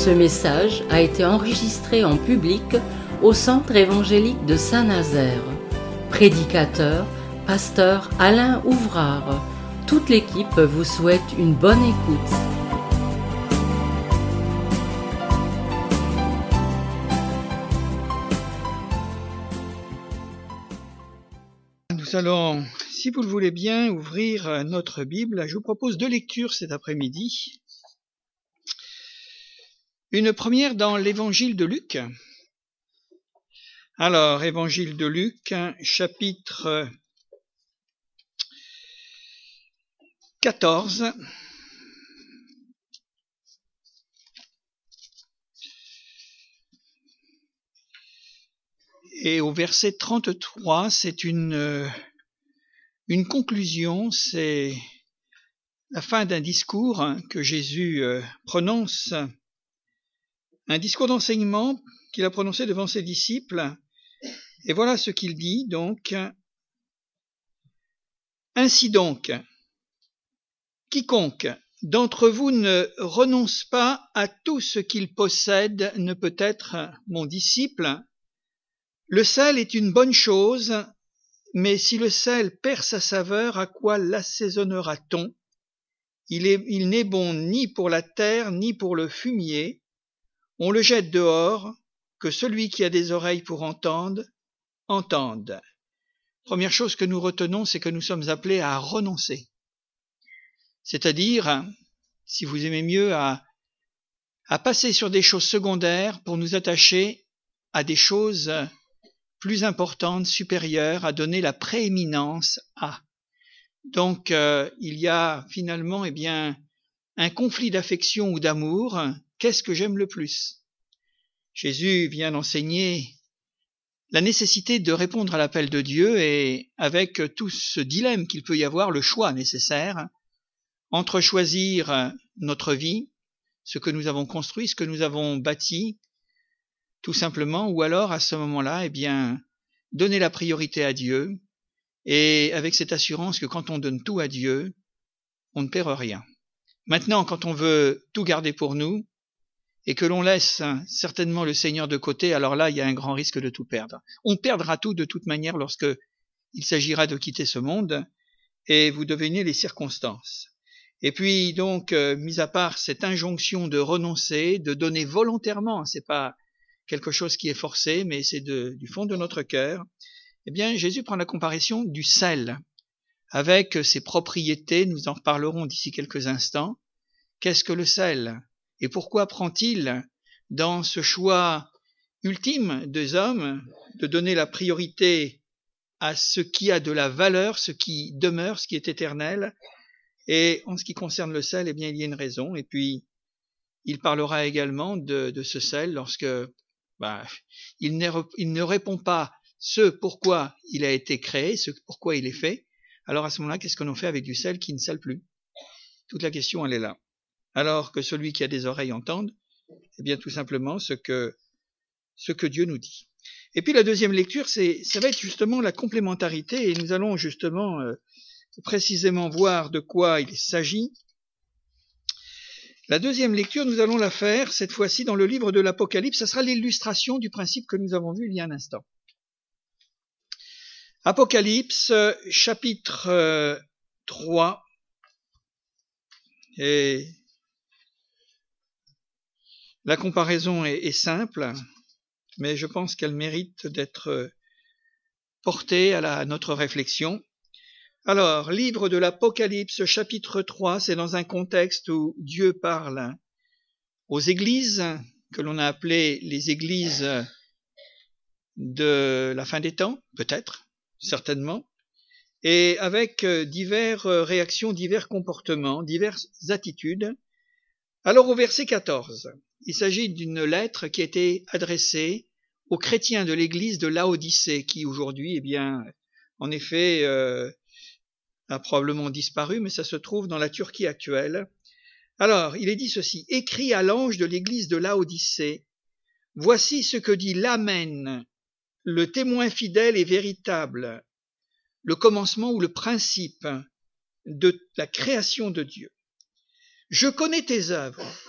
Ce message a été enregistré en public au Centre évangélique de Saint-Nazaire. Prédicateur, pasteur Alain Ouvrard. Toute l'équipe vous souhaite une bonne écoute. Nous allons, si vous le voulez bien, ouvrir notre Bible. Je vous propose deux lectures cet après-midi. Une première dans l'Évangile de Luc. Alors, Évangile de Luc, chapitre 14. Et au verset 33, c'est une conclusion, c'est la fin d'un discours que Jésus prononce, un discours d'enseignement qu'il a prononcé devant ses disciples. Et voilà ce qu'il dit donc. Ainsi donc, quiconque d'entre vous ne renonce pas à tout ce qu'il possède ne peut être mon disciple. Le sel est une bonne chose, mais si le sel perd sa saveur, à quoi l'assaisonnera-t-on? Il n'est bon ni pour la terre, ni pour le fumier. On le jette dehors, que celui qui a des oreilles pour entendre, entende. Première chose que nous retenons, c'est que nous sommes appelés à renoncer. C'est-à-dire, si vous aimez mieux, à passer sur des choses secondaires pour nous attacher à des choses plus importantes, supérieures, à donner la prééminence à. Donc, il y a finalement, un conflit d'affection ou d'amour. Qu'est-ce que j'aime le plus? Jésus vient d'enseigner la nécessité de répondre à l'appel de Dieu et avec tout ce dilemme qu'il peut y avoir, le choix nécessaire entre choisir notre vie, ce que nous avons construit, ce que nous avons bâti, tout simplement, ou alors à ce moment-là, donner la priorité à Dieu et avec cette assurance que quand on donne tout à Dieu, on ne perd rien. Maintenant, quand on veut tout garder pour nous, et que l'on laisse certainement le Seigneur de côté, alors là, il y a un grand risque de tout perdre. On perdra tout de toute manière lorsque il s'agira de quitter ce monde, et vous devinez les circonstances. Et puis donc, mis à part cette injonction de renoncer, de donner volontairement, c'est pas quelque chose qui est forcé, mais c'est du fond de notre cœur, Jésus prend la comparaison du sel, avec ses propriétés, nous en reparlerons d'ici quelques instants. Qu'est-ce que le sel? Et pourquoi prend-il, dans ce choix ultime des hommes, de donner la priorité à ce qui a de la valeur, ce qui demeure, ce qui est éternel? Et en ce qui concerne le sel, il y a une raison. Et puis, il parlera également de ce sel lorsque il ne répond pas ce pourquoi il a été créé, ce pourquoi il est fait. Alors à ce moment-là, qu'est-ce qu'on en fait avec du sel qui ne sale plus? Toute la question, elle est là. Alors que celui qui a des oreilles entende, tout simplement ce que Dieu nous dit. Et puis la deuxième lecture, ça va être justement la complémentarité, et nous allons justement précisément voir de quoi il s'agit. La deuxième lecture, nous allons la faire cette fois-ci dans le livre de l'Apocalypse. Ça sera l'illustration du principe que nous avons vu il y a un instant. Apocalypse, chapitre 3, et la comparaison est simple, mais je pense qu'elle mérite d'être portée à notre réflexion. Alors, livre de l'Apocalypse, chapitre 3, c'est dans un contexte où Dieu parle aux églises, que l'on a appelées les églises de la fin des temps, peut-être, certainement, et avec diverses réactions, divers comportements, diverses attitudes. Alors au verset 14, il s'agit d'une lettre qui a été adressée aux chrétiens de l'église de Laodicée, qui aujourd'hui, en effet, a probablement disparu, mais ça se trouve dans la Turquie actuelle. Alors, il est dit ceci: « Écrit à l'ange de l'église de Laodicée, voici ce que dit l'Amen, le témoin fidèle et véritable, le commencement ou le principe de la création de Dieu. Je connais tes œuvres,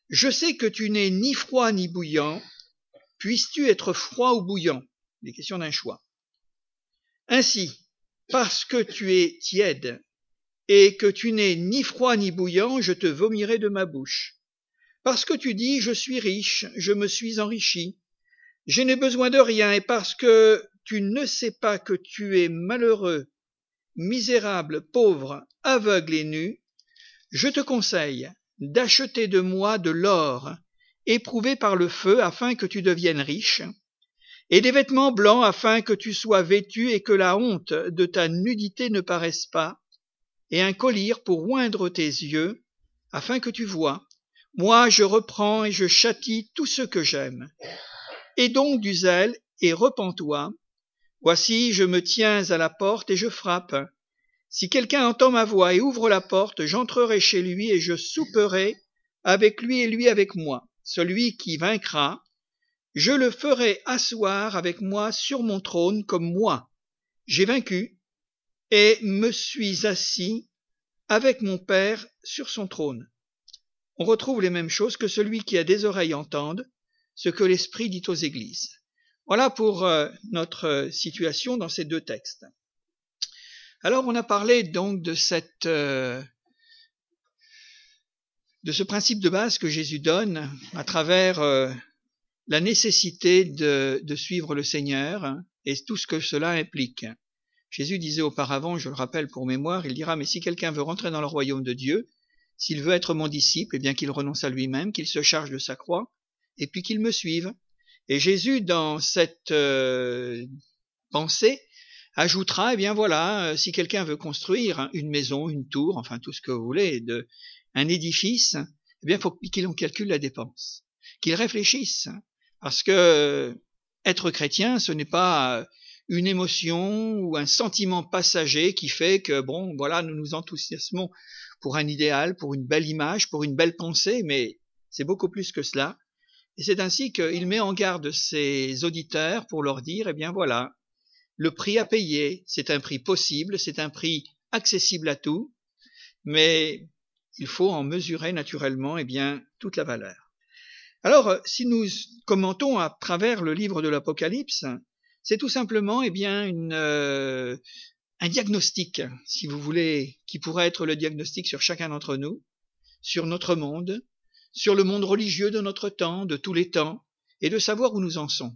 Je sais que tu n'es ni froid ni bouillant. Puisses-tu être froid ou bouillant? Il est question d'un choix. Ainsi, parce que tu es tiède et que tu n'es ni froid ni bouillant, je te vomirai de ma bouche. Parce que tu dis, je suis riche, je me suis enrichi, je n'ai besoin de rien, et parce que tu ne sais pas que tu es malheureux, misérable, pauvre, aveugle et nu, je te conseille d'acheter de moi de l'or, éprouvé par le feu, afin que tu deviennes riche, et des vêtements blancs, afin que tu sois vêtu et que la honte de ta nudité ne paraisse pas, et un collier pour oindre tes yeux, afin que tu vois. Moi, je reprends et je châtie tous ceux que j'aime. Aie donc du zèle et repens-toi. Voici, je me tiens à la porte et je frappe. Si quelqu'un entend ma voix et ouvre la porte, j'entrerai chez lui et je souperai avec lui et lui avec moi. Celui qui vaincra, je le ferai asseoir avec moi sur mon trône comme moi. J'ai vaincu et me suis assis avec mon Père sur son trône. On retrouve les mêmes choses que celui qui a des oreilles entende ce que l'Esprit dit aux églises. Voilà pour notre situation dans ces deux textes. Alors on a parlé donc de ce principe de base que Jésus donne à travers la nécessité de suivre le Seigneur et tout ce que cela implique. Jésus disait auparavant, je le rappelle pour mémoire, il dira, mais si quelqu'un veut rentrer dans le royaume de Dieu, s'il veut être mon disciple, eh bien qu'il renonce à lui-même, qu'il se charge de sa croix, et puis qu'il me suive. Et Jésus, dans cette pensée, ajoutera, eh bien voilà, si quelqu'un veut construire une maison, une tour, enfin tout ce que vous voulez, un édifice, eh bien il faut qu'il en calcule la dépense, qu'il réfléchisse, parce que être chrétien, ce n'est pas une émotion ou un sentiment passager qui fait que, bon, voilà, nous nous enthousiasmons pour un idéal, pour une belle image, pour une belle pensée, mais c'est beaucoup plus que cela. Et c'est ainsi qu'il met en garde ses auditeurs pour leur dire, eh bien voilà, le prix à payer, c'est un prix possible, c'est un prix accessible à tout, mais il faut en mesurer naturellement, eh bien, toute la valeur. Alors, si nous commentons à travers le livre de l'Apocalypse, c'est tout simplement, eh bien, un diagnostic, si vous voulez, qui pourrait être le diagnostic sur chacun d'entre nous, sur notre monde, sur le monde religieux de notre temps, de tous les temps, et de savoir où nous en sommes,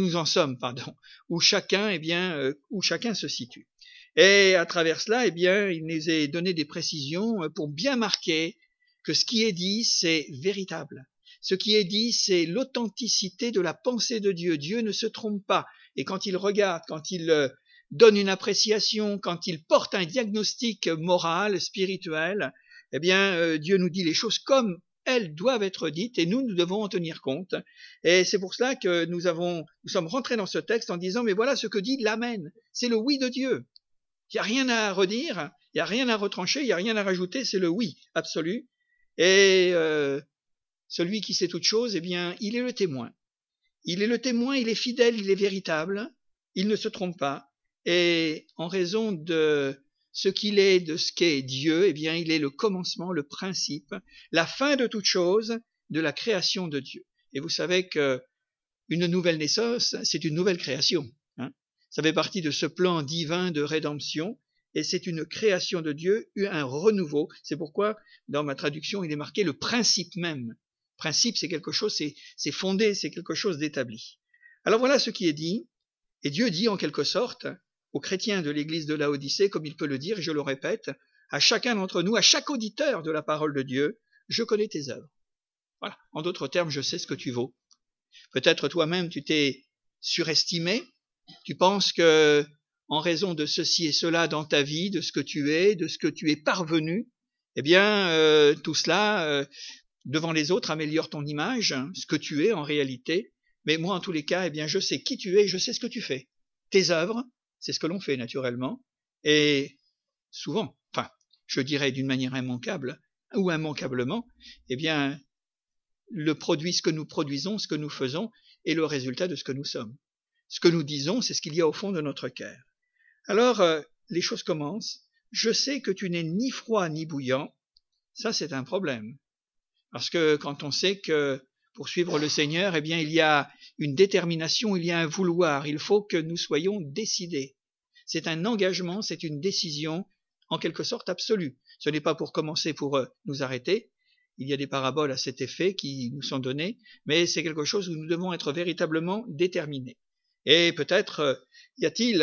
où chacun, eh bien, où chacun se situe. Et à travers cela, eh bien, il nous est donné des précisions pour bien marquer que ce qui est dit, c'est véritable. Ce qui est dit, c'est l'authenticité de la pensée de Dieu. Dieu ne se trompe pas. Et quand il regarde, quand il donne une appréciation, quand il porte un diagnostic moral, spirituel, eh bien, Dieu nous dit les choses comme elles doivent être dites et nous devons en tenir compte. Et c'est pour cela que nous sommes rentrés dans ce texte en disant, mais voilà ce que dit l'Amen. C'est le oui de Dieu. Il n'y a rien à redire, il n'y a rien à retrancher, il n'y a rien à rajouter, c'est le oui absolu. Et celui qui sait toute chose, eh bien, il est le témoin. Il est le témoin, il est fidèle, il est véritable, il ne se trompe pas. Et en raison de ce qu'il est, de ce qu'est Dieu, eh bien, il est le commencement, le principe, la fin de toute chose, de la création de Dieu. Et vous savez que une nouvelle naissance, c'est une nouvelle création. Ça fait partie de ce plan divin de rédemption, et c'est une création de Dieu, un renouveau. C'est pourquoi, dans ma traduction, il est marqué le principe même. Principe, c'est quelque chose, c'est fondé, c'est quelque chose d'établi. Alors voilà ce qui est dit, et Dieu dit en quelque sorte aux chrétiens de l'église de Laodicée, comme il peut le dire, et je le répète, à chacun d'entre nous, à chaque auditeur de la parole de Dieu, je connais tes œuvres. Voilà. En d'autres termes, je sais ce que tu vaux. Peut-être toi-même, tu t'es surestimé, tu penses que, en raison de ceci et cela dans ta vie, de ce que tu es, de ce que tu es parvenu, eh bien, tout cela, devant les autres, améliore ton image, ce que tu es en réalité. Mais moi, en tous les cas, eh bien, je sais qui tu es, je sais ce que tu fais. Tes œuvres, c'est ce que l'on fait naturellement, et souvent, enfin, je dirais d'une manière immanquable ou immanquablement, eh bien, ce que nous produisons, ce que nous faisons, est le résultat de ce que nous sommes. Ce que nous disons, c'est ce qu'il y a au fond de notre cœur. Alors, les choses commencent. Je sais que tu n'es ni froid ni bouillant. Ça, c'est un problème. Parce que quand on sait que pour suivre le Seigneur, eh bien, il y a une détermination, il y a un vouloir, il faut que nous soyons décidés. C'est un engagement, c'est une décision, en quelque sorte absolue. Ce n'est pas pour commencer, pour nous arrêter. Il y a des paraboles à cet effet qui nous sont données, mais c'est quelque chose où nous devons être véritablement déterminés. Et peut-être y a-t-il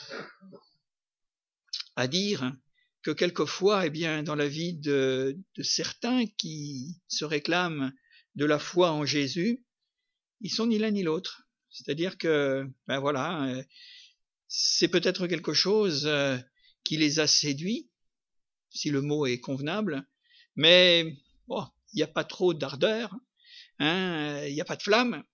à dire que quelquefois, eh bien, dans la vie de certains qui se réclament de la foi en Jésus, ils sont ni l'un ni l'autre. C'est-à-dire que, ben voilà, c'est peut-être quelque chose qui les a séduits, si le mot est convenable, mais bon, il n'y a pas trop d'ardeur, hein, il n'y a pas de flamme,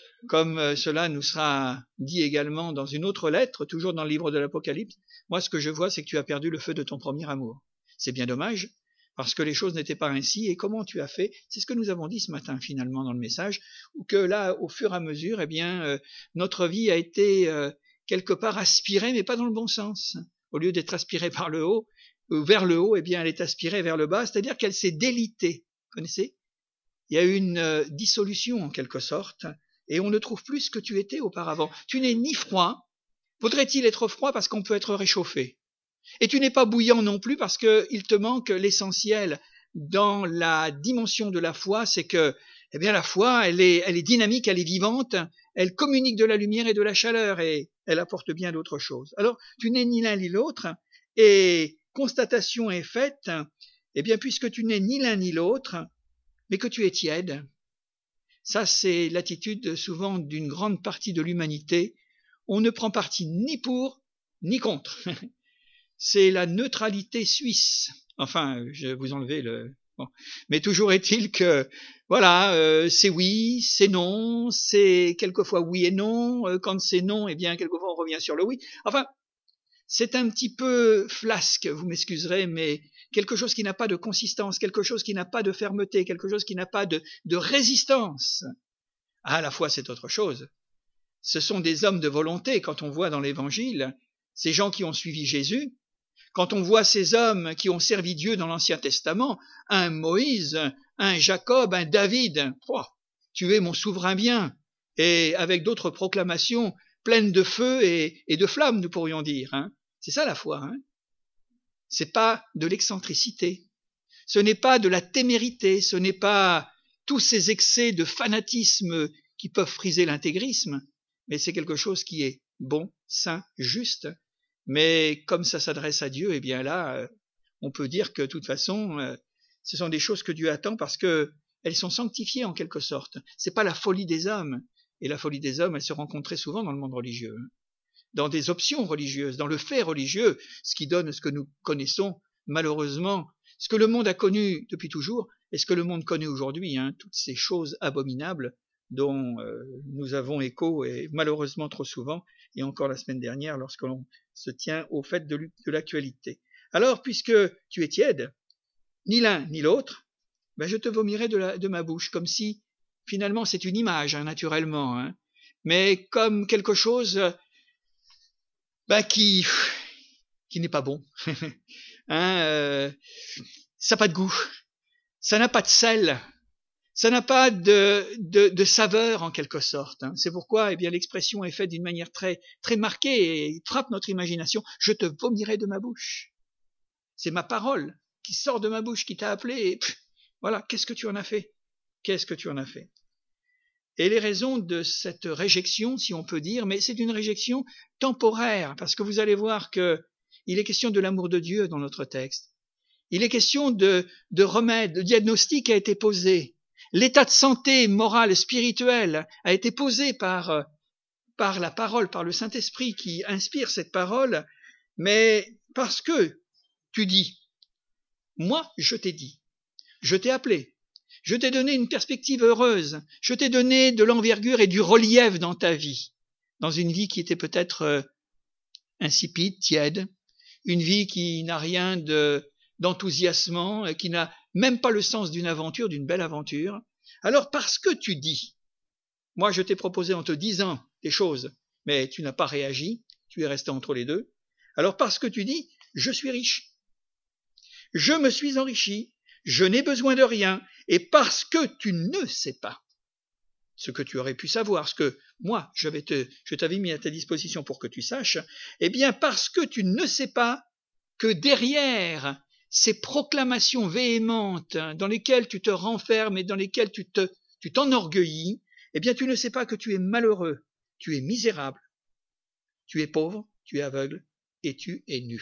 comme cela nous sera dit également dans une autre lettre, toujours dans le livre de l'Apocalypse. Moi, ce que je vois, c'est que tu as perdu le feu de ton premier amour. C'est bien dommage, parce que les choses n'étaient pas ainsi, et comment tu as fait? C'est ce que nous avons dit ce matin, finalement, dans le message, où que là, au fur et à mesure, eh bien, notre vie a été quelque part aspirée, mais pas dans le bon sens. Au lieu d'être aspirée par le haut, vers le haut, eh bien, elle est aspirée vers le bas, c'est-à-dire qu'elle s'est délitée. Vous connaissez? Il y a eu une dissolution, en quelque sorte, et on ne trouve plus ce que tu étais auparavant. Tu n'es ni froid, faudrait-il être froid parce qu'on peut être réchauffé. Et tu n'es pas bouillant non plus parce qu'il te manque l'essentiel dans la dimension de la foi, c'est que, eh bien, la foi, elle est dynamique, elle est vivante, elle communique de la lumière et de la chaleur, et elle apporte bien d'autres choses. Alors, tu n'es ni l'un ni l'autre, et constatation est faite, eh bien, puisque tu n'es ni l'un ni l'autre, mais que tu es tiède. Ça, c'est l'attitude souvent d'une grande partie de l'humanité. On ne prend parti ni pour, ni contre. C'est la neutralité suisse. Enfin, je vais vous enlever le... Bon. Mais toujours est-il que, voilà, c'est oui, c'est non, c'est quelquefois oui et non. Quand c'est non, eh bien, quelquefois on revient sur le oui. Enfin, c'est un petit peu flasque, vous m'excuserez, mais quelque chose qui n'a pas de consistance, quelque chose qui n'a pas de fermeté, quelque chose qui n'a pas de résistance. Ah, la foi, c'est autre chose. Ce sont des hommes de volonté, quand on voit dans l'Évangile, ces gens qui ont suivi Jésus, quand on voit ces hommes qui ont servi Dieu dans l'Ancien Testament, un Moïse, un Jacob, un David, oh, tu es mon souverain bien, et avec d'autres proclamations pleines de feu et de flammes, nous pourrions dire. Hein. C'est ça la foi. Hein. C'est pas de l'excentricité, ce n'est pas de la témérité, ce n'est pas tous ces excès de fanatisme qui peuvent friser l'intégrisme, mais c'est quelque chose qui est bon, sain, juste. Mais comme ça s'adresse à Dieu, eh bien là, on peut dire que de toute façon, ce sont des choses que Dieu attend parce que elles sont sanctifiées en quelque sorte. C'est pas la folie des hommes. Et la folie des hommes, elle se rencontre très souvent dans le monde religieux, dans des options religieuses, dans le fait religieux, ce qui donne ce que nous connaissons malheureusement, ce que le monde a connu depuis toujours et ce que le monde connaît aujourd'hui, hein, toutes ces choses abominables dont nous avons écho et malheureusement trop souvent, et encore la semaine dernière lorsque l'on se tient au fait de l'actualité. Alors, puisque tu es tiède, ni l'un ni l'autre, ben je te vomirai de ma bouche, comme si, finalement, c'est une image, hein, naturellement, hein, mais comme quelque chose ben, qui n'est pas bon. Hein, ça n'a pas de goût, ça n'a pas de sel, ça n'a pas de saveur en quelque sorte. Hein. C'est pourquoi, eh bien, l'expression est faite d'une manière très, très marquée et frappe notre imagination. Je te vomirai de ma bouche. C'est ma parole qui sort de ma bouche, qui t'a appelé. Et voilà, qu'est-ce que tu en as fait? Qu'est-ce que tu en as fait? Et les raisons de cette réjection, si on peut dire, mais c'est une réjection temporaire, parce que vous allez voir que il est question de l'amour de Dieu dans notre texte. Il est question de remède, le diagnostic a été posé. L'état de santé morale, spirituelle a été posé par la parole, par le Saint-Esprit qui inspire cette parole, mais parce que tu dis, moi je t'ai dit, je t'ai appelé, je t'ai donné une perspective heureuse, je t'ai donné de l'envergure et du relief dans ta vie, dans une vie qui était peut-être insipide, tiède, une vie qui n'a rien d'enthousiasmant, qui n'a même pas le sens d'une aventure, d'une belle aventure. Alors parce que tu dis, moi je t'ai proposé en te disant des choses, mais tu n'as pas réagi, tu es resté entre les deux, alors parce que tu dis, je suis riche, je me suis enrichi, je n'ai besoin de rien, Et parce que tu ne sais pas ce que tu aurais pu savoir, ce que moi, je t'avais mis à ta disposition pour que tu saches, eh bien, parce que tu ne sais pas que derrière ces proclamations véhémentes dans lesquelles tu te renfermes et dans lesquelles tu t'enorgueillis, eh bien, tu ne sais pas que tu es malheureux, tu es misérable, tu es pauvre, tu es aveugle et tu es nu.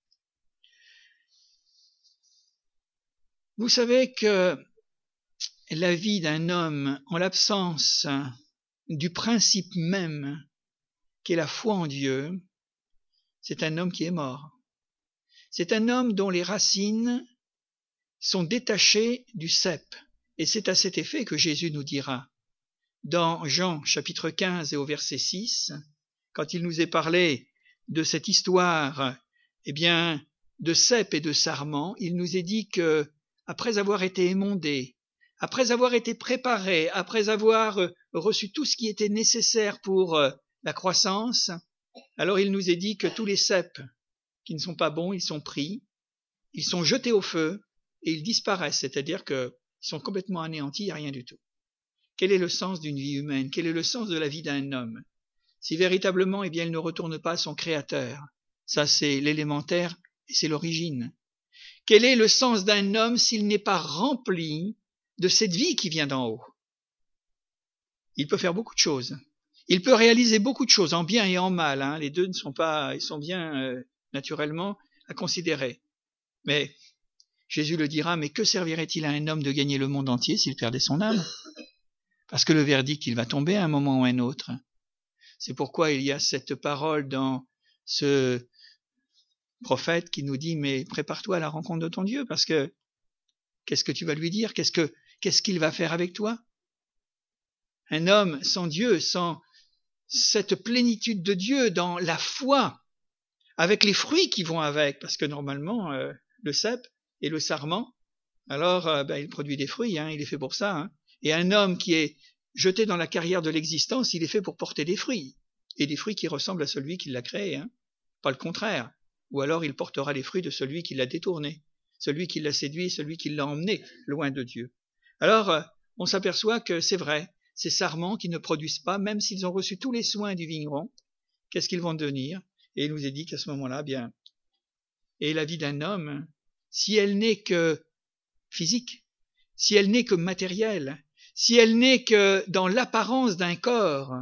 Vous savez que la vie d'un homme, en l'absence du principe même qu'est la foi en Dieu, c'est un homme qui est mort. C'est un homme dont les racines sont détachées du cep. Et c'est à cet effet que Jésus nous dira, dans Jean chapitre 15 et au verset 6, quand il nous est parlé de cette histoire, eh bien, de cep et de sarment, il nous est dit que, après avoir été émondé, après avoir été préparé, après avoir reçu tout ce qui était nécessaire pour la croissance, alors il nous est dit que tous les ceps qui ne sont pas bons, ils sont pris, ils sont jetés au feu et ils disparaissent, c'est-à-dire qu'ils sont complètement anéantis, il n'y a rien du tout. Quel est le sens d'une vie humaine? Quel est le sens de la vie d'un homme? Si véritablement, eh bien, il ne retourne pas à son Créateur. Ça, c'est l'élémentaire et c'est l'origine. Quel est le sens d'un homme s'il n'est pas rempli de cette vie qui vient d'en haut? Il peut faire beaucoup de choses. Il peut réaliser beaucoup de choses, en bien et en mal. Hein. Les deux ne sont pas, ils sont bien naturellement à considérer. Mais Jésus le dira, mais que servirait-il à un homme de gagner le monde entier s'il perdait son âme? Parce que le verdict, il va tomber à un moment ou à un autre. C'est pourquoi il y a cette parole dans ce prophète qui nous dit, mais prépare-toi à la rencontre de ton Dieu, parce que qu'est-ce que tu vas lui dire? Qu'est-ce qu'il va faire avec toi? Un homme sans Dieu, sans cette plénitude de Dieu dans la foi, avec les fruits qui vont avec, parce que normalement, le cep et le sarment, alors il produit des fruits, hein, il est fait pour ça. Hein. Et un homme qui est jeté dans la carrière de l'existence, il est fait pour porter des fruits, et des fruits qui ressemblent à celui qui l'a créé, hein, pas le contraire. Ou alors il portera les fruits de celui qui l'a détourné, celui qui l'a séduit, celui qui l'a emmené loin de Dieu. Alors, on s'aperçoit que c'est vrai, ces sarments qui ne produisent pas, même s'ils ont reçu tous les soins du vigneron, qu'est-ce qu'ils vont devenir? Et il nous est dit qu'à ce moment-là, bien, et la vie d'un homme, si elle n'est que physique, si elle n'est que matérielle, si elle n'est que dans l'apparence d'un corps,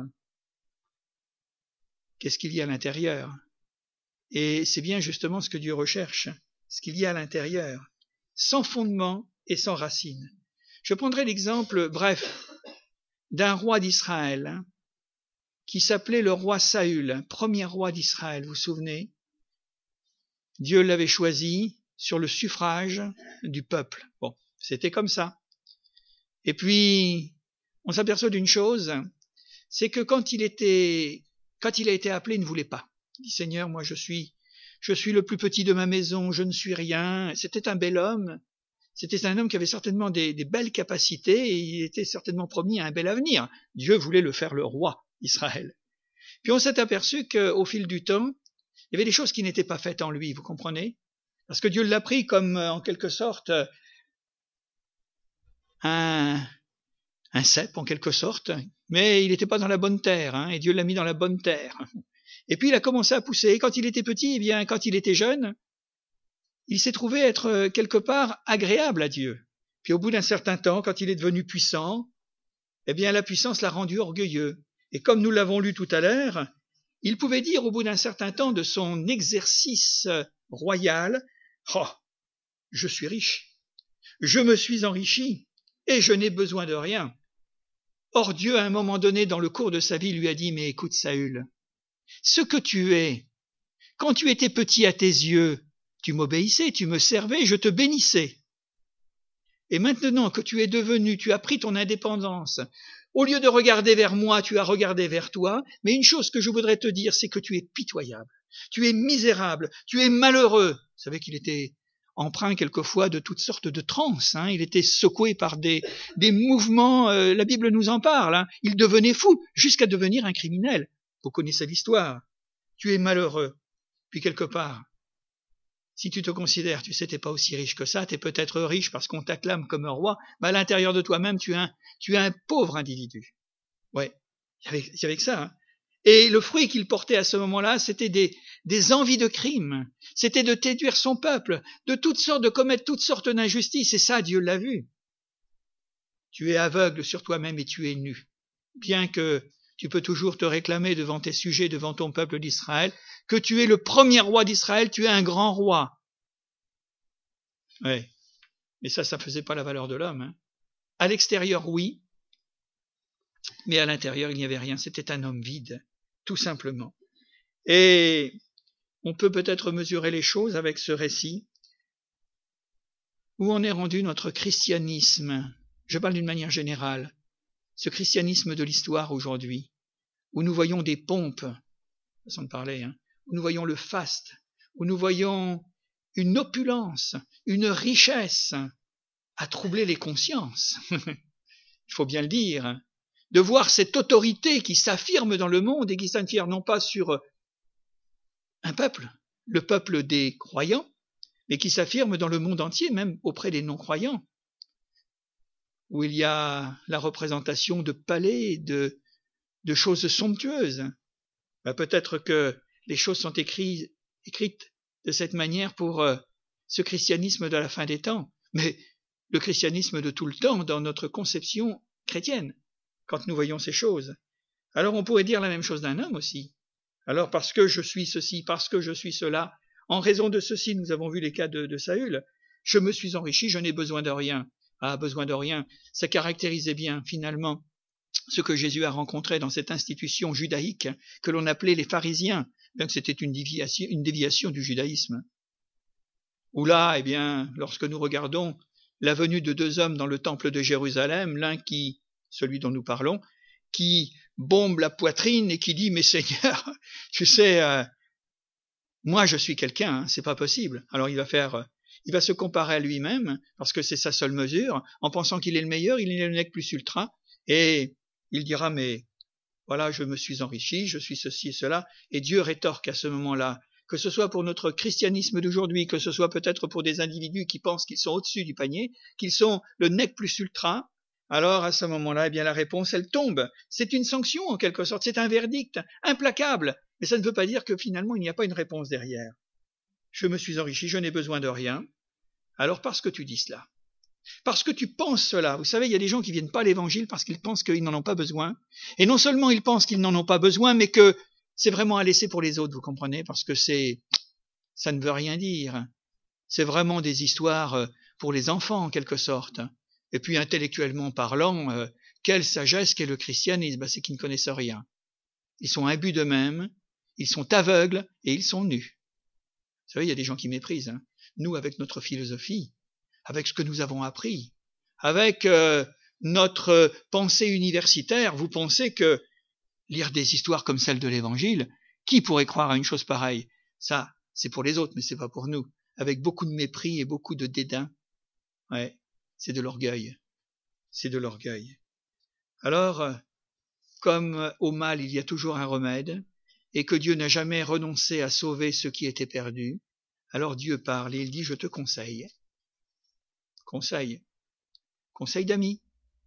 qu'est-ce qu'il y a à l'intérieur? Et c'est bien justement ce que Dieu recherche, ce qu'il y a à l'intérieur, sans fondement et sans racine. Je prendrai l'exemple, bref, d'un roi d'Israël, qui s'appelait le roi Saül, premier roi d'Israël, vous vous souvenez? Dieu l'avait choisi sur le suffrage du peuple. Bon, c'était comme ça. Et puis, on s'aperçoit d'une chose, c'est que quand il a été appelé, il ne voulait pas. Il dit, Seigneur, moi je suis le plus petit de ma maison, je ne suis rien. C'était un bel homme, c'était un homme qui avait certainement des belles capacités et il était certainement promis à un bel avenir. Dieu voulait le faire le roi d'Israël. Puis on s'est aperçu qu'au fil du temps, il y avait des choses qui n'étaient pas faites en lui, vous comprenez? Parce que Dieu l'a pris comme, en quelque sorte, un cep, en quelque sorte, mais il n'était pas dans la bonne terre, hein, et Dieu l'a mis dans la bonne terre. Et puis il a commencé à pousser. Et quand il était petit, eh bien, quand il était jeune, il s'est trouvé être quelque part agréable à Dieu. Puis au bout d'un certain temps, quand il est devenu puissant, eh bien, la puissance l'a rendu orgueilleux. Et comme nous l'avons lu tout à l'heure, il pouvait dire au bout d'un certain temps de son exercice royal, « Oh, je suis riche, je me suis enrichi et je n'ai besoin de rien. » Or Dieu, à un moment donné, dans le cours de sa vie, lui a dit, « Mais écoute Saül, ce que tu es, quand tu étais petit à tes yeux, tu m'obéissais, tu me servais, je te bénissais. Et maintenant que tu es devenu, tu as pris ton indépendance, au lieu de regarder vers moi, tu as regardé vers toi, mais une chose que je voudrais te dire, c'est que tu es pitoyable, tu es misérable, tu es malheureux. » Vous savez qu'il était empreint quelquefois de toutes sortes de transes, hein. Il était secoué par des mouvements, la Bible nous en parle, hein. Il devenait fou, jusqu'à devenir un criminel. Vous connaissez l'histoire. Tu es malheureux. Puis quelque part, Si tu te considères, tu sais, t'es pas aussi riche que ça, t'es peut-être riche parce qu'on t'acclame comme un roi, mais à l'intérieur de toi-même, tu es un pauvre individu. Ouais, il y avait que ça. Hein. Et le fruit qu'il portait à ce moment-là, c'était des envies de crime. C'était de séduire son peuple, de commettre toutes sortes d'injustices. Et ça, Dieu l'a vu. Tu es aveugle sur toi-même et tu es nu. Bien que tu peux toujours te réclamer devant tes sujets, devant ton peuple d'Israël, que tu es le premier roi d'Israël, tu es un grand roi. Ouais. Mais ça faisait pas la valeur de l'homme. Hein. À l'extérieur, oui. Mais à l'intérieur, il n'y avait rien. C'était un homme vide, tout simplement. Et on peut peut-être mesurer les choses avec ce récit. Où en est rendu notre christianisme? Je parle d'une manière générale. Ce christianisme de l'histoire aujourd'hui, où nous voyons des pompes, façon de parler, hein, où nous voyons le faste, où nous voyons une opulence, une richesse à troubler les consciences. Il faut bien le dire. De voir cette autorité qui s'affirme dans le monde et qui s'affirme non pas sur un peuple, le peuple des croyants, mais qui s'affirme dans le monde entier, même auprès des non-croyants, où il y a la représentation de palais, de choses somptueuses. Ben, peut-être que les choses sont écrites de cette manière pour ce christianisme de la fin des temps, mais le christianisme de tout le temps dans notre conception chrétienne, quand nous voyons ces choses. Alors on pourrait dire la même chose d'un homme aussi. Alors parce que je suis ceci, parce que je suis cela, en raison de ceci, nous avons vu les cas de Saül, je me suis enrichi, je n'ai besoin de rien. Ah, besoin de rien, ça caractérisait bien finalement ce que Jésus a rencontré dans cette institution judaïque que l'on appelait les pharisiens, bien que c'était une déviation du judaïsme. Où là, eh bien, lorsque nous regardons la venue de deux hommes dans le temple de Jérusalem, l'un qui, celui dont nous parlons, qui bombe la poitrine et qui dit « Mais Seigneur, tu sais, moi je suis quelqu'un, hein, c'est pas possible. » Alors il va se comparer à lui-même, parce que c'est sa seule mesure, en pensant qu'il est le meilleur, il est le nec plus ultra, et il dira « Mais voilà, je me suis enrichi, je suis ceci et cela. » Et Dieu rétorque à ce moment-là, que ce soit pour notre christianisme d'aujourd'hui, que ce soit peut-être pour des individus qui pensent qu'ils sont au-dessus du panier, qu'ils sont le nec plus ultra, alors à ce moment-là, eh bien la réponse, elle tombe. C'est une sanction en quelque sorte, c'est un verdict implacable, mais ça ne veut pas dire que finalement il n'y a pas une réponse derrière. Je me suis enrichi, je n'ai besoin de rien. Alors parce que tu dis cela, parce que tu penses cela, vous savez, il y a des gens qui viennent pas à l'évangile parce qu'ils pensent qu'ils n'en ont pas besoin, et non seulement ils pensent qu'ils n'en ont pas besoin, mais que c'est vraiment à laisser pour les autres, vous comprenez, parce que ça ne veut rien dire. C'est vraiment des histoires pour les enfants en quelque sorte. Et puis intellectuellement parlant, quelle sagesse qu'est le christianisme, c'est qu'ils ne connaissent rien. Ils sont imbus d'eux-mêmes, ils sont aveugles et ils sont nus. Vous savez, il y a des gens qui méprisent. Hein. Nous, avec notre philosophie, avec ce que nous avons appris, avec notre pensée universitaire, vous pensez que lire des histoires comme celle de l'Évangile, qui pourrait croire à une chose pareille? Ça, c'est pour les autres, mais c'est pas pour nous. Avec beaucoup de mépris et beaucoup de dédain. Ouais, c'est de l'orgueil. C'est de l'orgueil. Alors, comme au mal, il y a toujours un remède, et que Dieu n'a jamais renoncé à sauver ceux qui étaient perdus, alors Dieu parle et il dit « Je te conseille ». Conseil. Conseil d'amis.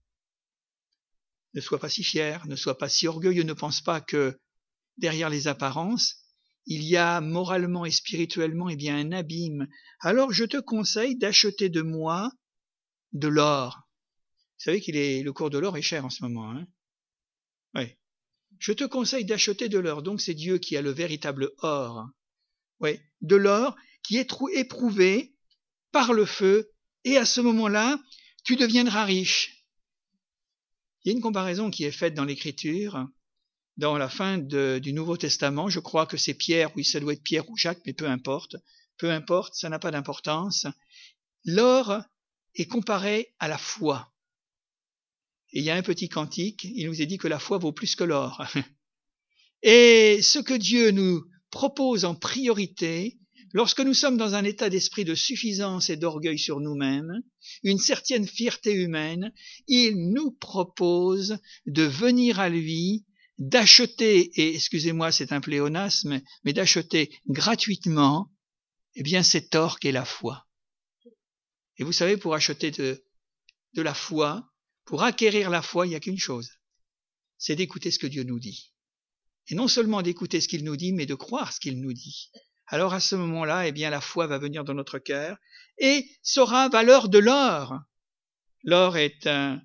Ne sois pas si fier, ne sois pas si orgueilleux, ne pense pas que derrière les apparences, il y a moralement et spirituellement eh bien, un abîme. Alors je te conseille d'acheter de moi de l'or. Vous savez le cours de l'or est cher en ce moment. Hein? Oui. Je te conseille d'acheter de l'or. Donc c'est Dieu qui a le véritable or. Oui, de l'or qui est éprouvé par le feu. Et à ce moment-là, tu deviendras riche. Il y a une comparaison qui est faite dans l'Écriture, dans la fin du Nouveau Testament. Je crois que c'est Pierre, oui, ça doit être Pierre ou Jacques, mais peu importe. Peu importe, ça n'a pas d'importance. L'or est comparé à la foi. Et il y a un petit cantique, il nous est dit que la foi vaut plus que l'or. Et ce que Dieu nous propose en priorité, lorsque nous sommes dans un état d'esprit de suffisance et d'orgueil sur nous-mêmes, une certaine fierté humaine, il nous propose de venir à lui, d'acheter, et excusez-moi c'est un pléonasme, mais d'acheter gratuitement eh bien cet or qu'est la foi. Et vous savez, pour acheter de la foi, pour acquérir la foi, il n'y a qu'une chose, c'est d'écouter ce que Dieu nous dit. Et non seulement d'écouter ce qu'il nous dit, mais de croire ce qu'il nous dit. Alors à ce moment-là, eh bien la foi va venir dans notre cœur et sera valeur de l'or. L'or est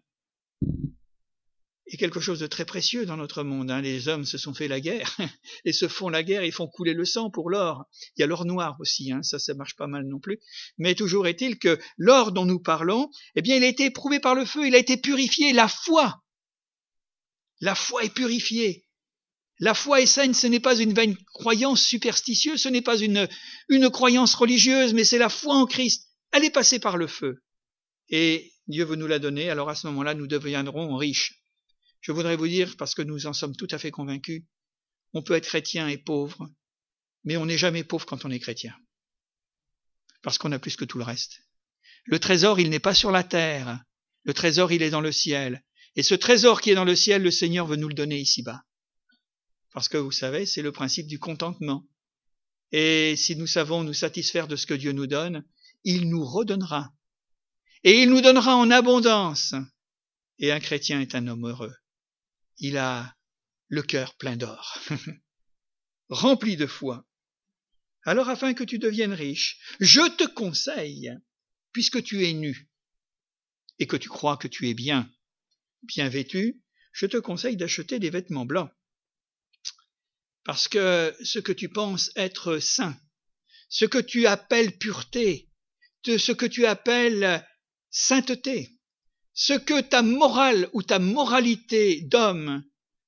quelque chose de très précieux dans notre monde. Les hommes se sont fait la guerre et se font la guerre, ils font couler le sang pour l'or. Il y a l'or noir aussi, ça marche pas mal non plus. Mais toujours est-il que l'or dont nous parlons, eh bien il a été éprouvé par le feu, il a été purifié. La foi est purifiée. La foi est saine, ce n'est pas une vaine croyance superstitieuse, ce n'est pas une croyance religieuse, mais c'est la foi en Christ. Elle est passée par le feu. Et Dieu veut nous la donner, alors à ce moment-là, nous deviendrons riches. Je voudrais vous dire, parce que nous en sommes tout à fait convaincus, on peut être chrétien et pauvre, mais on n'est jamais pauvre quand on est chrétien. Parce qu'on a plus que tout le reste. Le trésor, il n'est pas sur la terre. Le trésor, il est dans le ciel. Et ce trésor qui est dans le ciel, le Seigneur veut nous le donner ici-bas. Parce que vous savez, c'est le principe du contentement. Et si nous savons nous satisfaire de ce que Dieu nous donne, il nous redonnera. Et il nous donnera en abondance. Et un chrétien est un homme heureux. Il a le cœur plein d'or, rempli de foi. Alors afin que tu deviennes riche, je te conseille, puisque tu es nu, et que tu crois que tu es bien vêtu, je te conseille d'acheter des vêtements blancs. Parce que ce que tu penses être saint, ce que tu appelles pureté, ce que tu appelles sainteté, ce que ta morale ou ta moralité d'homme,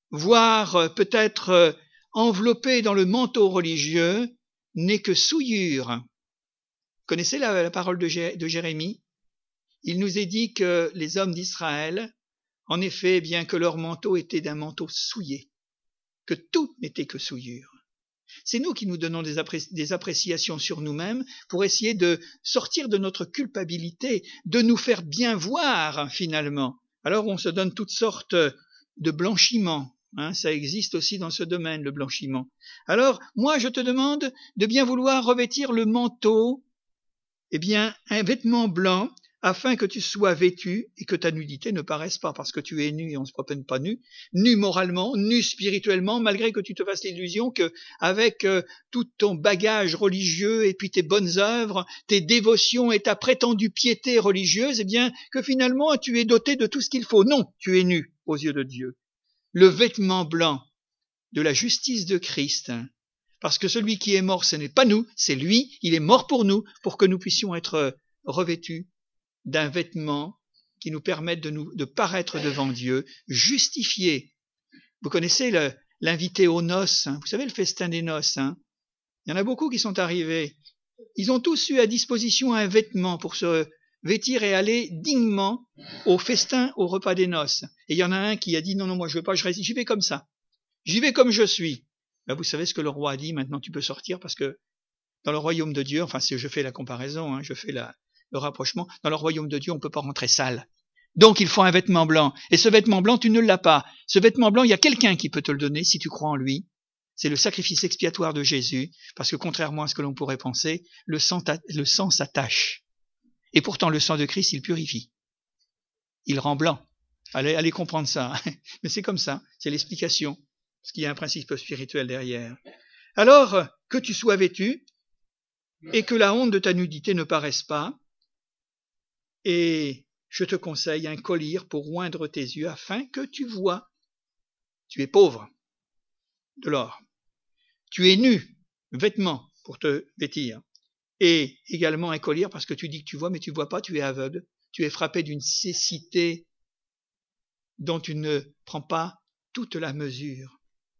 voire peut-être enveloppée dans le manteau religieux, n'est que souillure. Vous connaissez la parole de Jérémie? Il nous est dit que les hommes d'Israël, en effet, bien que leur manteau était d'un manteau souillé, que tout n'était que souillure. C'est nous qui nous donnons des appréciations sur nous-mêmes pour essayer de sortir de notre culpabilité, de nous faire bien voir finalement. Alors on se donne toutes sortes de blanchiments. Ça existe aussi dans ce domaine, le blanchiment. Alors moi je te demande de bien vouloir revêtir le manteau, eh bien un vêtement blanc, afin que tu sois vêtu et que ta nudité ne paraisse pas, parce que tu es nu et on ne se promène pas nu moralement, nu spirituellement, malgré que tu te fasses l'illusion que avec tout ton bagage religieux et puis tes bonnes œuvres, tes dévotions et ta prétendue piété religieuse, eh bien que finalement tu es doté de tout ce qu'il faut. Non, tu es nu aux yeux de Dieu. Le vêtement blanc de la justice de Christ, parce que celui qui est mort, ce n'est pas nous, c'est lui, il est mort pour nous, pour que nous puissions être revêtus d'un vêtement qui nous permette de paraître devant Dieu, justifiés. Vous connaissez l'invité aux noces, vous savez le festin des noces. Il y en a beaucoup qui sont arrivés. Ils ont tous eu à disposition un vêtement pour se vêtir et aller dignement au festin, au repas des noces. Et il y en a un qui a dit non, moi je veux pas, j'y vais comme ça. J'y vais comme je suis. Ben, vous savez ce que le roi a dit, maintenant tu peux sortir, parce que dans le royaume de Dieu, enfin si je fais la comparaison, je fais le rapprochement, dans le royaume de Dieu, on ne peut pas rentrer sale. Donc il faut un vêtement blanc. Et ce vêtement blanc, tu ne l'as pas. Ce vêtement blanc, il y a quelqu'un qui peut te le donner si tu crois en lui. C'est le sacrifice expiatoire de Jésus, parce que contrairement à ce que l'on pourrait penser, le sang s'attache. Et pourtant, le sang de Christ, il purifie. Il rend blanc. Allez comprendre ça. Mais c'est comme ça, c'est l'explication, parce qu'il y a un principe spirituel derrière. Alors, que tu sois vêtu, et que la honte de ta nudité ne paraisse pas, et je te conseille un collier pour oindre tes yeux afin que tu vois. Tu es pauvre, de l'or. Tu es nu, vêtements pour te vêtir. Et également un collier parce que tu dis que tu vois, mais tu ne vois pas, tu es aveugle. Tu es frappé d'une cécité dont tu ne prends pas toute la mesure.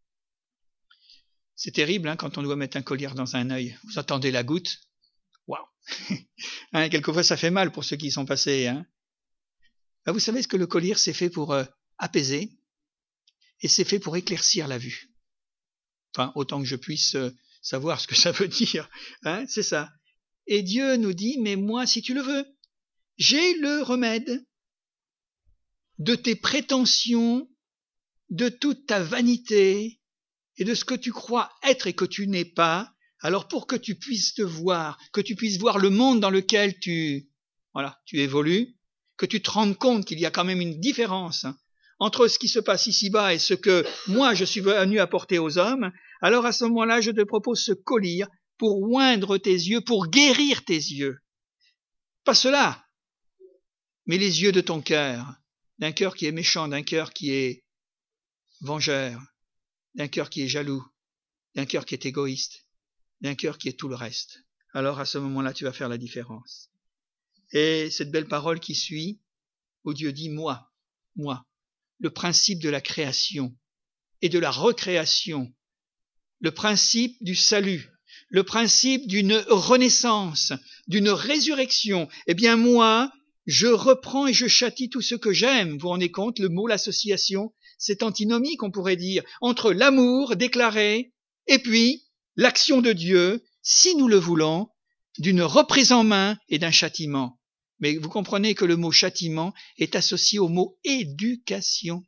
C'est terrible quand on doit mettre un collier dans un œil. Vous entendez la goutte? Waouh. Quelquefois ça fait mal pour ceux qui y sont passés. Vous savez ce que le collier c'est fait pour apaiser et c'est fait pour éclaircir la vue. Enfin, autant que je puisse savoir ce que ça veut dire. C'est ça. Et Dieu nous dit, mais moi, si tu le veux, j'ai le remède de tes prétentions, de toute ta vanité et de ce que tu crois être et que tu n'es pas, Alors pour que tu puisses te voir, que tu puisses voir le monde dans lequel tu évolues, que tu te rendes compte qu'il y a quand même une différence entre ce qui se passe ici-bas et ce que moi je suis venu apporter aux hommes, alors à ce moment-là, je te propose ce collier pour oindre tes yeux, pour guérir tes yeux. Pas cela, mais les yeux de ton cœur, d'un cœur qui est méchant, d'un cœur qui est vengeur, d'un cœur qui est jaloux, d'un cœur qui est égoïste, d'un cœur qui est tout le reste. Alors à ce moment-là, tu vas faire la différence. Et cette belle parole qui suit, où Dieu dit « moi », le principe de la création et de la recréation, le principe du salut, le principe d'une renaissance, d'une résurrection, eh bien moi, je reprends et je châtie tout ce que j'aime. Vous vous rendez compte, le mot, l'association, c'est antinomique, on pourrait dire, entre l'amour déclaré et puis l'action de Dieu, si nous le voulons, d'une reprise en main et d'un châtiment. Mais vous comprenez que le mot châtiment est associé au mot éducation.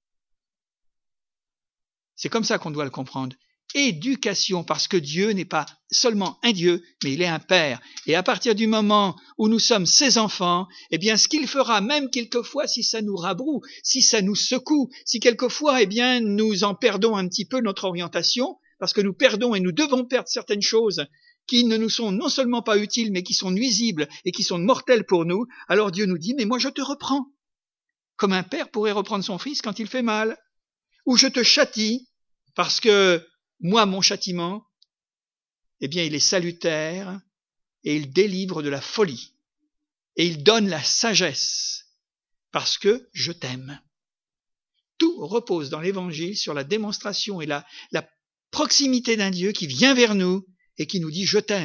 C'est comme ça qu'on doit le comprendre. Éducation, parce que Dieu n'est pas seulement un Dieu, mais il est un Père. Et à partir du moment où nous sommes ses enfants, eh bien, ce qu'il fera, même quelquefois, si ça nous rabroue, si ça nous secoue, si quelquefois, eh bien, nous en perdons un petit peu notre orientation, parce que nous perdons et nous devons perdre certaines choses qui ne nous sont non seulement pas utiles, mais qui sont nuisibles et qui sont mortelles pour nous, alors Dieu nous dit, mais moi je te reprends. Comme un père pourrait reprendre son fils quand il fait mal. Ou je te châtie, parce que moi, mon châtiment, eh bien, il est salutaire et il délivre de la folie. Et il donne la sagesse, parce que je t'aime. Tout repose dans l'Évangile sur la démonstration et la proximité d'un Dieu qui vient vers nous et qui nous dit « je t'aime ».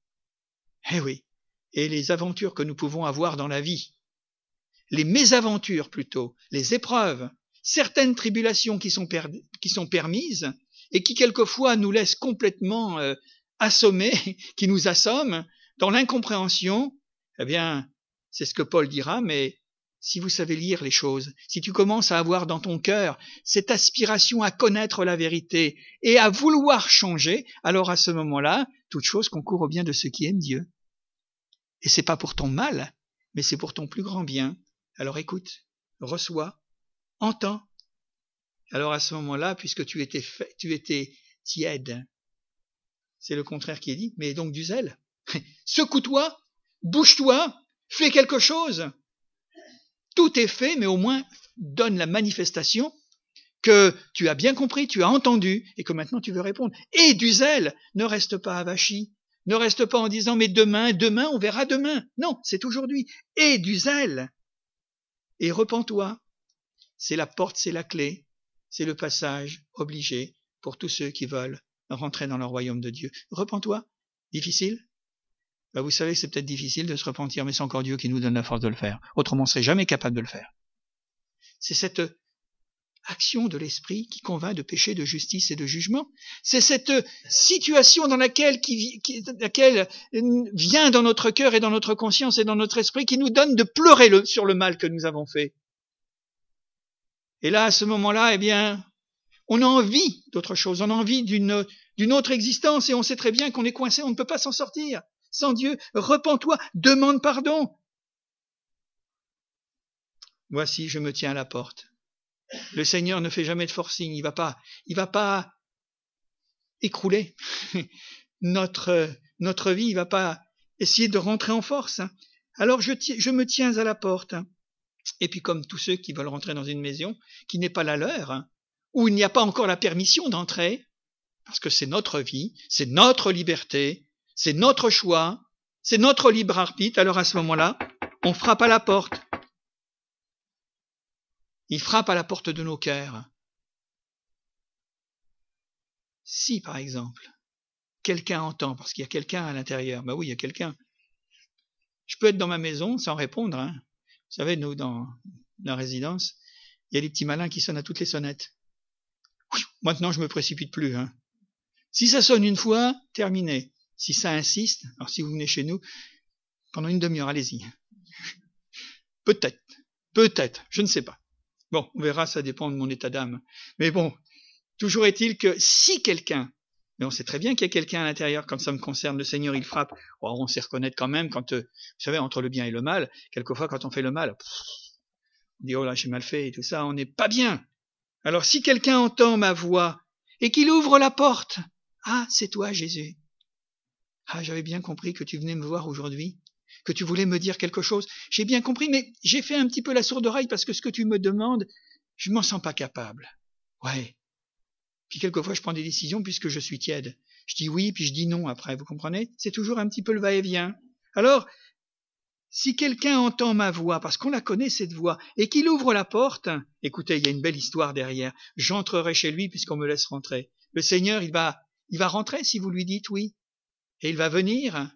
Eh oui, et les aventures que nous pouvons avoir dans la vie, les mésaventures plutôt, les épreuves, certaines tribulations qui sont permises et qui quelquefois nous laissent complètement assommés, qui nous assomment dans l'incompréhension, eh bien, c'est ce que Paul dira, mais si vous savez lire les choses, si tu commences à avoir dans ton cœur cette aspiration à connaître la vérité et à vouloir changer, alors à ce moment-là, toute chose concourt au bien de ceux qui aiment Dieu. Et c'est pas pour ton mal, mais c'est pour ton plus grand bien. Alors écoute, reçois, entends. Alors à ce moment-là, puisque tu étais tiède, c'est le contraire qui est dit, mais donc du zèle. Secoue-toi, bouge-toi, fais quelque chose. Tout est fait, mais au moins donne la manifestation que tu as bien compris, tu as entendu, et que maintenant tu veux répondre. Et du zèle, ne reste pas avachi, ne reste pas en disant mais demain, on verra demain. Non, c'est aujourd'hui. Et du zèle. Et repens-toi. C'est la porte, c'est la clé, c'est le passage obligé pour tous ceux qui veulent rentrer dans le royaume de Dieu. Repens-toi. Difficile? Ben vous savez que c'est peut-être difficile de se repentir, mais c'est encore Dieu qui nous donne la force de le faire. Autrement, on ne serait jamais capable de le faire. C'est cette action de l'esprit qui convainc de péché, de justice et de jugement. C'est cette situation dans laquelle vient dans notre cœur et dans notre conscience et dans notre esprit qui nous donne de pleurer sur le mal que nous avons fait. Et là, à ce moment-là, eh bien, on a envie d'autre chose, on a envie d'une autre existence et on sait très bien qu'on est coincé, on ne peut pas s'en sortir. Sans Dieu, repens-toi, demande pardon. Voici, je me tiens à la porte. Le Seigneur ne fait jamais de forcing, il va pas écrouler notre vie, il va pas essayer de rentrer en force. Alors je me tiens à la porte. Et puis comme tous ceux qui veulent rentrer dans une maison qui n'est pas la leur, où il n'y a pas encore la permission d'entrer, parce que c'est notre vie, c'est notre liberté, c'est notre choix, c'est notre libre arbitre, alors à ce moment-là, on frappe à la porte. Il frappe à la porte de nos cœurs. Si, par exemple, quelqu'un entend, parce qu'il y a quelqu'un à l'intérieur, oui, il y a quelqu'un. Je peux être dans ma maison sans répondre. Vous savez, nous, dans la résidence, il y a des petits malins qui sonnent à toutes les sonnettes. Maintenant, je me précipite plus. Si ça sonne une fois, terminé. Si ça insiste, alors si vous venez chez nous, pendant une demi-heure, allez-y. Peut-être, je ne sais pas. Bon, on verra, ça dépend de mon état d'âme. Mais bon, toujours est-il que si quelqu'un Mais on sait très bien qu'il y a quelqu'un à l'intérieur quand ça me concerne. Le Seigneur, il frappe. Oh, on sait reconnaître quand même quand, vous savez, entre le bien et le mal, quelquefois quand on fait le mal, on dit, oh là, j'ai mal fait et tout ça, on n'est pas bien. Alors si quelqu'un entend ma voix et qu'il ouvre la porte, ah, c'est toi, Jésus. Ah, j'avais bien compris que tu venais me voir aujourd'hui, que tu voulais me dire quelque chose. J'ai bien compris, mais j'ai fait un petit peu la sourde oreille parce que ce que tu me demandes, je m'en sens pas capable. Ouais. Puis quelquefois, je prends des décisions puisque je suis tiède. Je dis oui, puis je dis non après, vous comprenez? C'est toujours un petit peu le va-et-vient. Alors, si quelqu'un entend ma voix, parce qu'on la connaît cette voix, et qu'il ouvre la porte, écoutez, il y a une belle histoire derrière. J'entrerai chez lui puisqu'on me laisse rentrer. Le Seigneur, il va rentrer si vous lui dites oui. Et il va venir.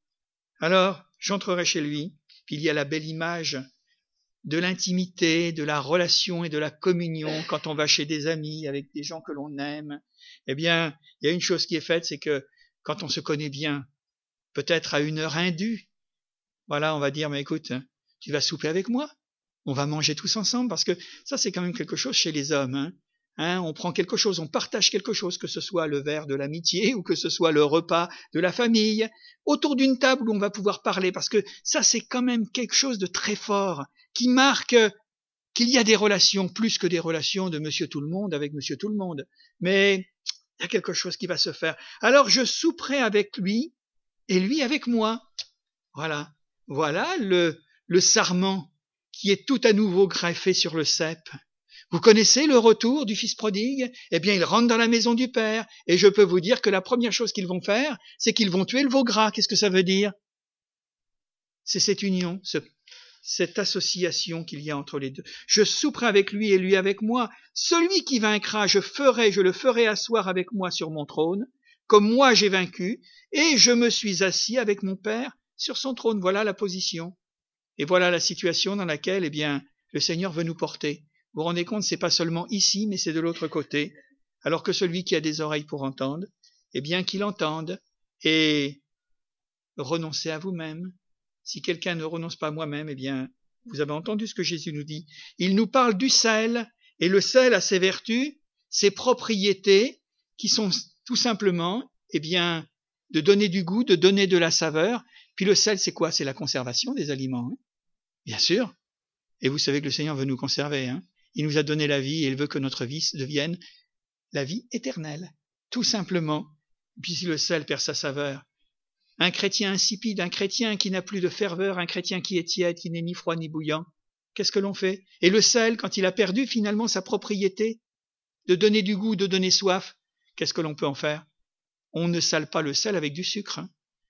Alors, j'entrerai chez lui, puis il y a la belle image de l'intimité, de la relation et de la communion quand on va chez des amis, avec des gens que l'on aime. Eh bien, il y a une chose qui est faite, c'est que quand on se connaît bien, peut-être à une heure indue, voilà, on va dire, mais écoute, tu vas souper avec moi, on va manger tous ensemble, parce que ça, c'est quand même quelque chose chez les hommes, on prend quelque chose, on partage quelque chose, que ce soit le verre de l'amitié ou que ce soit le repas de la famille, autour d'une table où on va pouvoir parler, parce que ça, c'est quand même quelque chose de très fort, qui marque qu'il y a des relations, plus que des relations de monsieur tout le monde avec monsieur tout le monde. Mais il y a quelque chose qui va se faire. Alors je souperai avec lui et lui avec moi. Voilà. Voilà le sarment qui est tout à nouveau greffé sur le cep. Vous connaissez le retour du fils prodigue? Eh bien, il rentre dans la maison du père. Et je peux vous dire que la première chose qu'ils vont faire, c'est qu'ils vont tuer le veau gras. Qu'est-ce que ça veut dire? C'est cette union, cette association qu'il y a entre les deux. Je souperai avec lui et lui avec moi. Celui qui vaincra, je le ferai asseoir avec moi sur mon trône, comme moi j'ai vaincu, et je me suis assis avec mon Père sur son trône. Voilà la position. Et voilà la situation dans laquelle, eh bien, le Seigneur veut nous porter. Vous vous rendez compte, c'est pas seulement ici, mais c'est de l'autre côté. Alors que celui qui a des oreilles pour entendre, eh bien, qu'il entende, et renoncez à vous-même. Si quelqu'un ne renonce pas à moi-même, eh bien, vous avez entendu ce que Jésus nous dit. Il nous parle du sel, et le sel a ses vertus, ses propriétés, qui sont tout simplement, eh bien, de donner du goût, de donner de la saveur. Puis le sel, c'est quoi? C'est la conservation des aliments, bien sûr. Et vous savez que le Seigneur veut nous conserver, Il nous a donné la vie, et il veut que notre vie devienne la vie éternelle, tout simplement. Puis si le sel perd sa saveur, un chrétien insipide, un chrétien qui n'a plus de ferveur, un chrétien qui est tiède, qui n'est ni froid ni bouillant, qu'est-ce que l'on fait? Et le sel, quand il a perdu finalement sa propriété de donner du goût, de donner soif, qu'est-ce que l'on peut en faire? On ne sale pas le sel avec du sucre,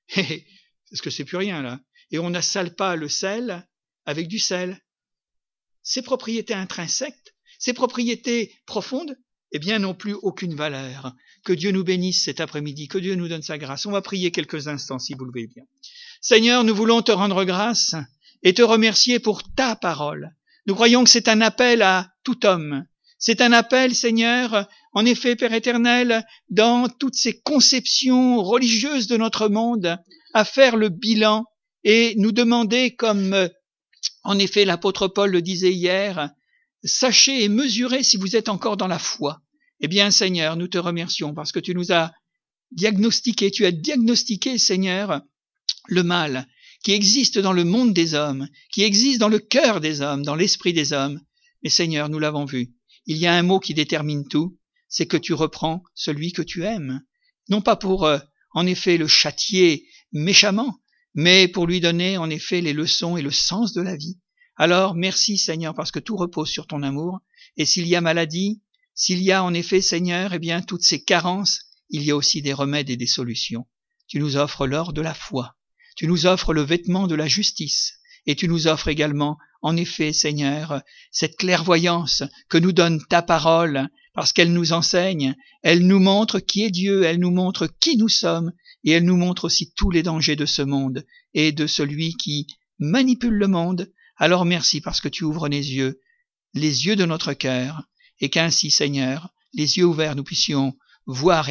parce que c'est plus rien là. Et on ne sale pas le sel avec du sel. Ses propriétés intrinsèques, ses propriétés profondes, eh bien, n'ont plus aucune valeur. Que Dieu nous bénisse cet après-midi, que Dieu nous donne sa grâce. On va prier quelques instants, si vous le voulez bien. Seigneur, nous voulons te rendre grâce et te remercier pour ta parole. Nous croyons que c'est un appel à tout homme. C'est un appel, Seigneur, en effet, Père éternel, dans toutes ces conceptions religieuses de notre monde, à faire le bilan et nous demander, comme en effet l'apôtre Paul le disait hier, sachez et mesurez si vous êtes encore dans la foi. Eh bien, Seigneur, nous te remercions parce que tu nous as diagnostiqué, Seigneur, le mal qui existe dans le monde des hommes, qui existe dans le cœur des hommes, dans l'esprit des hommes. Mais Seigneur, nous l'avons vu. Il y a un mot qui détermine tout, c'est que tu reprends celui que tu aimes. Non pas pour, en effet, le châtier méchamment, mais pour lui donner, en effet, les leçons et le sens de la vie. Alors, merci Seigneur, parce que tout repose sur ton amour. Et s'il y a maladie, s'il y a en effet, Seigneur, eh bien, toutes ces carences, il y a aussi des remèdes et des solutions. Tu nous offres l'or de la foi. Tu nous offres le vêtement de la justice. Et tu nous offres également, en effet, Seigneur, cette clairvoyance que nous donne ta parole, parce qu'elle nous enseigne, elle nous montre qui est Dieu, elle nous montre qui nous sommes, et elle nous montre aussi tous les dangers de ce monde et de celui qui manipule le monde. Alors merci parce que tu ouvres les yeux de notre cœur, et qu'ainsi, Seigneur, les yeux ouverts, nous puissions voir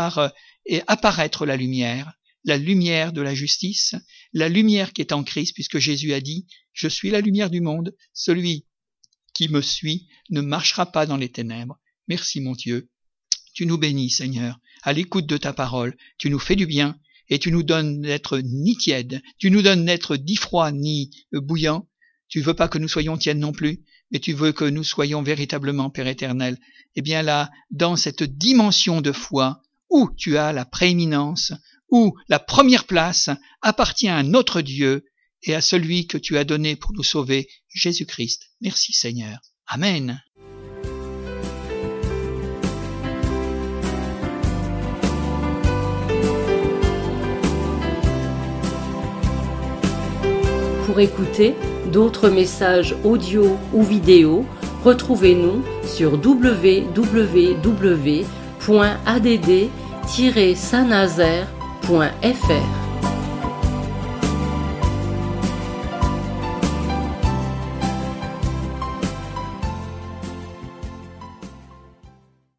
et apparaître la lumière de la justice, la lumière qui est en Christ, puisque Jésus a dit « Je suis la lumière du monde, celui qui me suit ne marchera pas dans les ténèbres. » Merci mon Dieu, tu nous bénis, Seigneur. à l'écoute de ta parole. Tu nous fais du bien et tu nous donnes d'être ni tiède, tu nous donnes d'être ni froid ni bouillant. Tu veux pas que nous soyons tièdes non plus, mais tu veux que nous soyons véritablement, Père éternel. Eh bien là, dans cette dimension de foi, où tu as la prééminence, où la première place appartient à notre Dieu et à celui que tu as donné pour nous sauver, Jésus-Christ. Merci Seigneur. Amen. Pour écouter d'autres messages audio ou vidéo, retrouvez-nous sur www.add-saint-nazaire.fr.